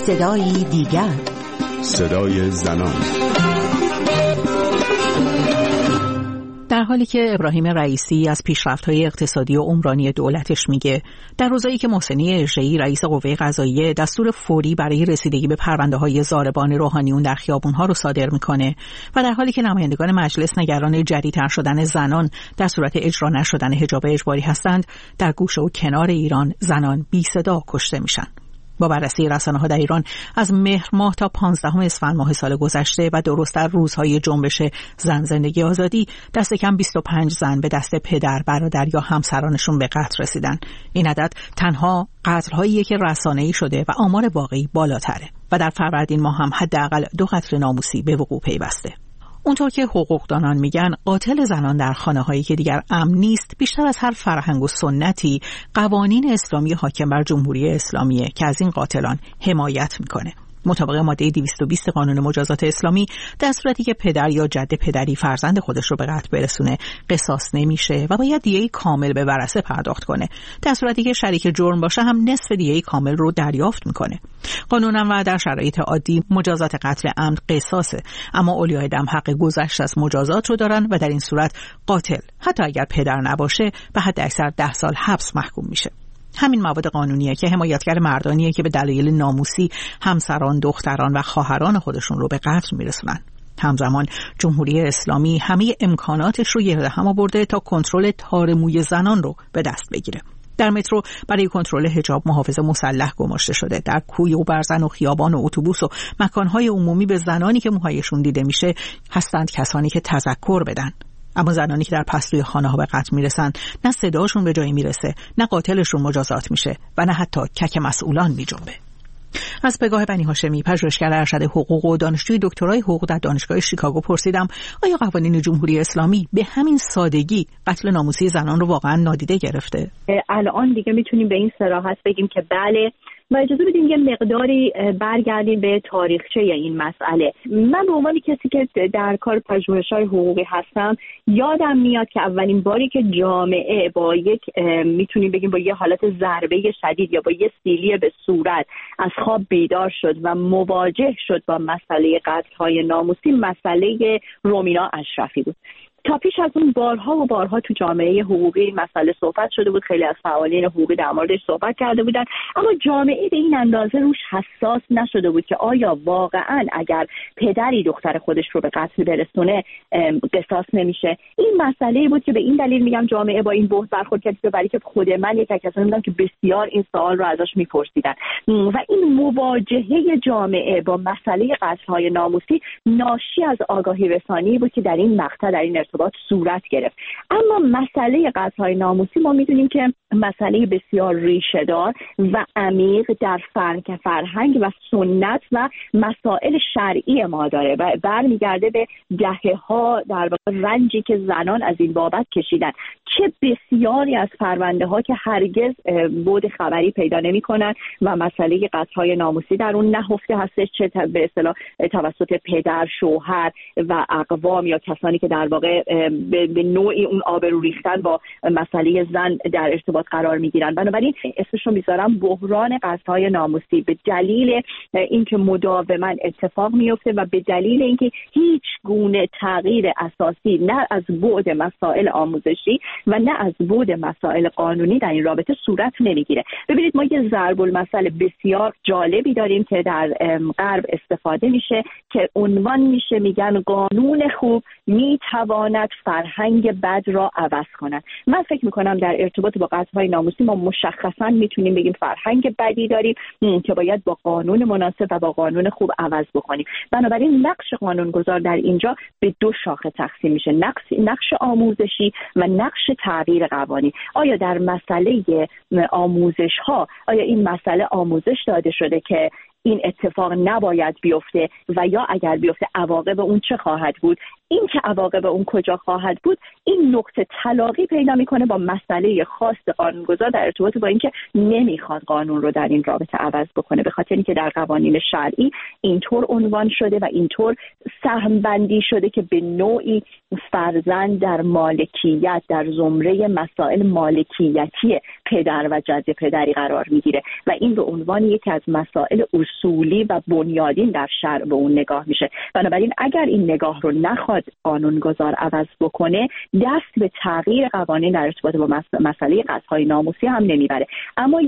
صدایی دیگر، صدای زنان. در حالی که ابراهیم رئیسی از پیشرفت‌های اقتصادی و عمرانی دولتش میگه، در روزایی که محسنی اژه‌ای رئیس قوه قضاییه دستور فوری برای رسیدگی به پرونده‌های ضاربان روحانیون در خیابون‌ها رو صادر میکنه و در حالی که نمایندگان مجلس نگران جدی‌تر شدن زنان در صورت اجرا نشدن حجاب اجباری هستند، در گوشه و کنار ایران زنان بی صدا کشته میشن. با بررسی رسانه‌ها در ایران از مهر ماه تا 15 اسفند ماه سال گذشته و درست در روزهای جنبش زن زندگی آزادی، دست کم 25 زن به دست پدر، برادر یا همسرانشون به قتل رسیدن. این عدد تنها قتل‌هایی که رسانه‌ای شده و آمار واقعی بالاتره و در فروردین ماه هم حداقل 2 قتل ناموسی به وقوع پیوسته. اونطور که حقوقدانان میگن، قاتل زنان در خانه‌هایی که دیگر امن نیست بیشتر از هر فرهنگ و سنتی قوانین اسلامی حاکم بر جمهوری اسلامیه که از این قاتلان حمایت میکنه. مطابق ماده 220 قانون مجازات اسلامی، در صورتی که پدر یا جد پدری فرزند خودش رو به قتل برسونه، قصاص نمیشه و باید دیه کامل به ورثه پرداخت کنه. در صورتی که شریک جرم باشه هم نصف دیه کامل رو دریافت میکنه. قانونا و در شرایط عادی مجازات قتل عمد قصاصه، اما اولیای دم حق گذشت از مجازات رو دارن و در این صورت قاتل حتی اگر پدر نباشه به حد اکثر 10 سال حبس محکوم میشه. همین مواد قانونیه که حمایتگر مردانیه که به دلایل ناموسی همسران، دختران و خواهران خودشون رو به قتل میرسونن. همزمان جمهوری اسلامی همه امکاناتش رو گرد هم آورده تا کنترل تار موی زنان رو به دست بگیره. در مترو برای کنترل حجاب محافظ مسلح گماشته شده. در کوی و برزن و خیابان و اتوبوس و مکانهای عمومی به زنانی که موهایشون دیده میشه هستند کسانی که تذکر بدن. اما زنانی که در پستوی خانه‌ها به قتل میرسن، نه صداشون به جایی میرسه، نه قاتلشون مجازات میشه و نه حتی کک مسئولان میجنبه. از پگاه بنی هاشمی، پژوهشگر ارشد حقوق و دانشجوی دکترای حقوق در دانشگاه شیکاگو پرسیدم آیا قوانین جمهوری اسلامی به همین سادگی قتل ناموسی زنان رو واقعا نادیده گرفته؟ الان دیگه میتونیم به این صراحت بگیم که بله، و اجازه بدیم یه مقداری برگردیم به تاریخچه این مسئله. من به عنوان کسی که در کار پژوهش‌های حقوقی هستم، یادم میاد که اولین باری که جامعه با یک میتونیم بگیم با یه حالت ضربه شدید یا با یه سیلی به صورت از خواب بیدار شد و مواجه شد با مسئله قتل‌های ناموسی، مسئله رومینا اشرفی بود. تا پیش از اون بارها و بارها تو جامعه حقوقی مسئله صحبت شده بود، خیلی از فعالین حقوقی در موردش صحبت کرده بودن، اما جامعه به این اندازه روش حساس نشده بود که آیا واقعا اگر پدری دختر خودش رو به قتل برسونه قصاص نمیشه. این مسئله بود که به این دلیل میگم جامعه با این بحث برخورد کرد، برای که خود من یک کسانی بودم که بسیار این سوال رو ازش میپرسیدن و این مواجهه جامعه با مسئله قتل‌های ناموسی ناشی از آگاهی رسانی بود که در این مقطع در این ارتباط صورت گرفت. اما مسئله قتل‌های ناموسی ما میدونیم که مسئله بسیار ریشه‌دار و عمیق در فرهنگ و سنت و مسائل شرعی ما داره و برمیگرده به دهه‌ها در واقع رنجی که زنان از این بابت کشیدن. چه بسیاری از پرونده‌ها که هرگز بعد خبری پیدا نمی‌کنن و مسئله قتل‌های ناموسی در اون نهفته هستش، چه به اصطلاح توسط پدر، شوهر و اقوام یا کسانی که در واقع به نوعی اون آبرو ریختن با مسئله زن در ارتباط قرار میگیرن. بنابراین اسمشو میذارم بحران قتل‌های ناموسی، به دلیل اینکه مداوما اتفاق میفته و به دلیل اینکه هیچ گونه تغییر اساسی نه از بعد مسائل آموزشی و نه از بعد مسائل قانونی در این رابطه صورت نمیگیره. ببینید ما یه ضرب المثل بسیار جالبی داریم که در غرب استفاده میشه که عنوان میشه، میگن قانون خوب میتواند فرهنگ بد را عوض کند. من فکر میکنم در ارتباط با قتل‌های ناموسی ما مشخصا میتونیم بگیم فرهنگ بدی داریم که باید با قانون مناسب و با قانون خوب عوض بکنیم. بنابراین نقش قانونگذار در اینجا به 2 شاخه تقسیم میشه، نقش آموزشی و نقش تغییر قوانین. آیا در مسئله آموزش ها، آیا این مسئله آموزش داده شده که این اتفاق نباید بیفته و یا اگر بیفته عواقب اون چه خواهد بود؟ این که عواقب اون کجا خواهد بود، این نقطه تلاقی پیدا میکنه با مسئله خاص قانونگذار در ارتباط با اینکه نمیخواد قانون رو در این رابطه عوض بکنه، به خاطر اینکه در قوانین شرعی اینطور عنوان شده و اینطور سهم بندی شده که به نوعی فرزند در مالکیت، در زمره مسائل مالکیتی پدر و جد پدری قرار میگیره و این به عنوان یکی از مسائل اصولی و بنیادین در شرع به اون نگاه میشه. بنابراین اگر این نگاه رو نخواد قانونگذار عوض بکنه، دست به تغییر قوانین در ارتباط با مسئله قطع‌های ناموسی هم نمیبره. اما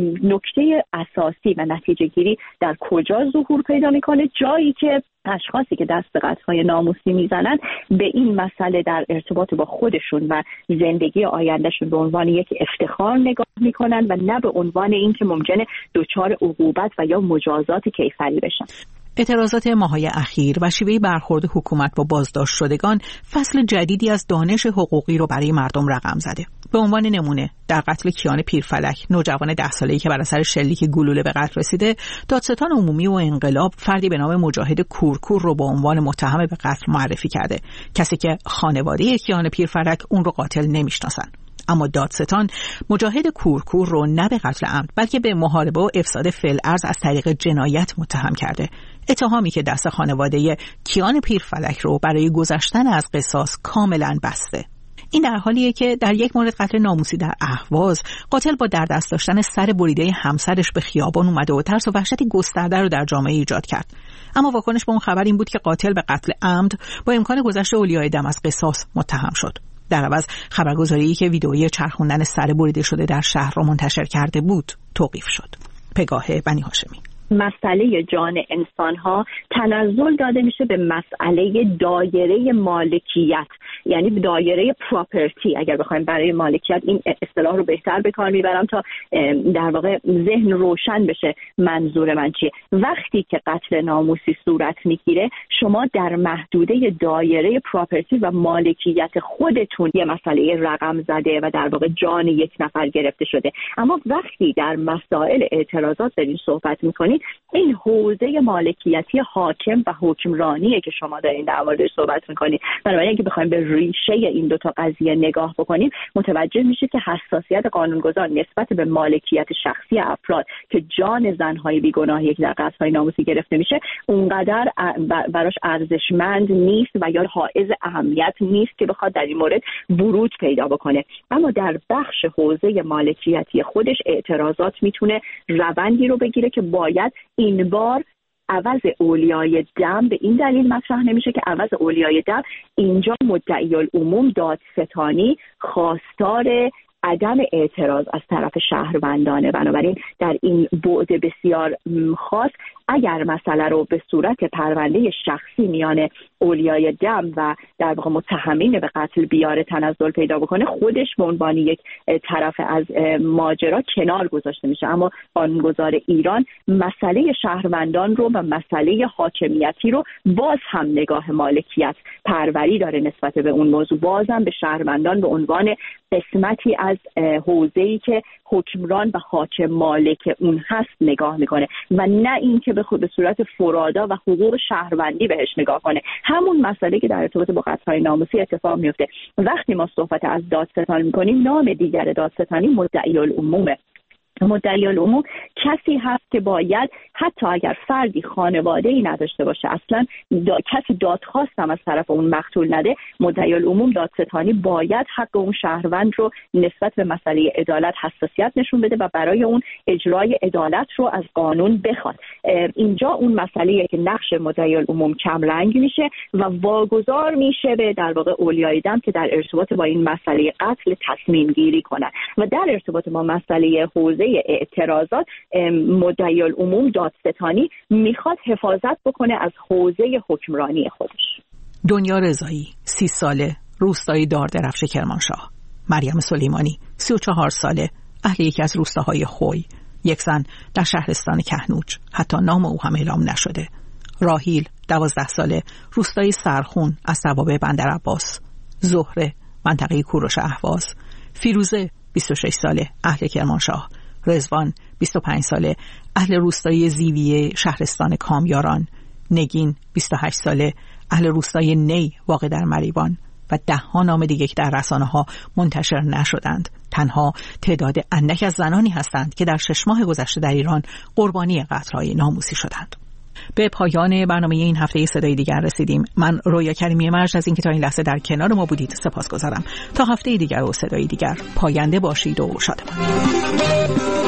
نکته اساسی و نتیجه گیری در کجا ظهور پیدا میکنه؟ جایی که اشخاصی که دست به قطع‌های ناموسی میزنن به این مسئله در ارتباط با خودشون و زندگی آیندهشون به عنوان یک افتخار نگاه میکنن و نه به عنوان اینکه ممکنه دچار عقوبت و یا مجازات کیفری بشن. اعتراضات ماه‌های اخیر و شیوه برخورد حکومت با بازداشت شدگان فصل جدیدی از دانش حقوقی رو برای مردم رقم زده. به عنوان نمونه در قتل کیان پیرفلک، نوجوان 10 ساله‌ای که بر اثر شلیک گلوله به قتل رسیده، دادستان عمومی و انقلاب فردی به نام مجاهد کورکور رو به عنوان متهم به قتل معرفی کرده، کسی که خانواده کیان پیرفلک اون رو قاتل نمی‌شناسن. اما دادستان مجاهد کورکور رو نه به قتل عمد بلکه به محاربه و افساد فی‌الارض از طریق جنایت متهم کرده، اتهامی که دست خانواده کیان پیرفلک رو برای گذشتن از قصاص کاملا بسته. این در حالیه که در یک مورد قتل ناموسی در اهواز، قاتل با در دست داشتن سر بریده همسرش به خیابان اومده و ترس و وحشتی گسترده رو در جامعه ایجاد کرد. اما واکنش به اون خبر این بود که قاتل به قتل عمد با امکان گذشت اولیای دم از قصاص متهم شد. در عوض خبرگزاری که ویدئوی چرخوندن سر بریده شده در شهر را منتشر کرده بود توقیف شد. پگاه بنی هاشمی. مسئله جان انسان‌ها تنزل داده میشه به مسئله دایره مالکیت، یعنی دایره پراپرتی. اگر بخوایم برای مالکیت این اصطلاح رو بهتر به کار میبرم تا در واقع ذهن روشن بشه منظور من چیه. وقتی که قتل ناموسی صورت میگیره، شما در محدوده دایره پراپرتی و مالکیت خودتون یه مسئله رقم زده و در واقع جان یک نفر گرفته شده. اما وقتی در مسائل اعتراضات دارین صحبت میکنید، این حوزه مالکیتی حاکم و حکمرانیه که شما دارین در موردش صحبت میکنید. بنابراین اگه بخوایم به ریشه این دوتا قضیه نگاه بکنیم، متوجه میشه که حساسیت قانونگذار نسبت به مالکیت شخصی افراد که جان زنهای بیگناهی که در قتل‌های ناموسی گرفته میشه اونقدر براش ارزشمند نیست و یا حائز اهمیت نیست که بخواد در این مورد ورود پیدا بکنه. اما در بخش حوزه مالکیتی خودش اعتراضات میتونه روندی رو بگیره که باید این بار عوض اولیای دم به این دلیل مطرح نمیشه که عوض اولیای دم اینجا مدعی العموم دادستانی خواستار عدم اعتراض از طرف شهروندانه. بنابراین در این بعد بسیار خاص اگر مسئله رو به صورت پرونده شخصی میان اولیای دم و در واقع متهمین به قتل بیاره تنزل پیدا بکنه، خودش به عنوان یک طرف از ماجرا کنار گذاشته میشه. اما قانونگذار ایران مسئله شهروندان رو و مسئله حاکمیتی رو باز هم نگاه مالکیت پروری داره نسبت به اون موضوع، بازم به شهروندان به عنوان قسمتی از حوزه‌ای که حکمران و حاکم مالک اون هست نگاه میکنه و نه اینکه به صورت فرادا و حقوق شهروندی بهش نگاه کنه. همون مسئله که در ارتباط با قتل‌های ناموسی اتفاق میفته. وقتی ما صحبت از دادستان میکنیم، نام دیگر دادستانی مدعی العمومه. مدعی العموم کسی هست که باید حتی اگر فردی خانواده‌ای نداشته باشه، اصلا کسی دادخواست هم از طرف اون مقتول نده، مدعی العموم دادستانی باید حق اون شهروند رو نسبت به مسئله عدالت حساسیت نشون بده و برای اون اجرای عدالت رو از قانون بخواد. اینجا اون مسئله‌ای که نقش مدعی العموم کم رنگ میشه و واگذار میشه به در واقع اولیای دم که در ارتباط با این مسئله قتل تصمیم گیری کنن. و در ارتباط با مسئله حوزه اعتراضات، مدعی العموم دادستانی میخواد حفاظت بکنه از حوزه حکمرانی خودش. دنیا رضایی 30 ساله، روستای داردرفش کرمانشاه. مریم سلیمانی 34 ساله، اهل یکی از روستاهای خوی. یک زن در شهرستان کهنوج، حتی نام او هم اعلام نشده. راهیل 12 ساله، روستای سرخون از توابع بندرعباس. زهره منطقه کوروش اهواز. فیروزه 26 ساله، اهل کرمانشاه. رضوان 25 ساله، اهل روستای زیویه شهرستان کامیاران. نگین 28 ساله، اهل روستای نی واقع در مریوان و 10 نام دیگه که در رسانه‌ها منتشر نشدند. تنها تعداد اندک از زنانی هستند که در 6 ماه گذشته در ایران قربانی قتل‌های ناموسی شدند. به پایان برنامه این هفته صدای دیگر رسیدیم. من رویا کریمی مرج از اینکه تا این لحظه در کنار ما بودید سپاسگزارم. تا هفته دیگر و صدای دیگر پاینده باشید و شادمان.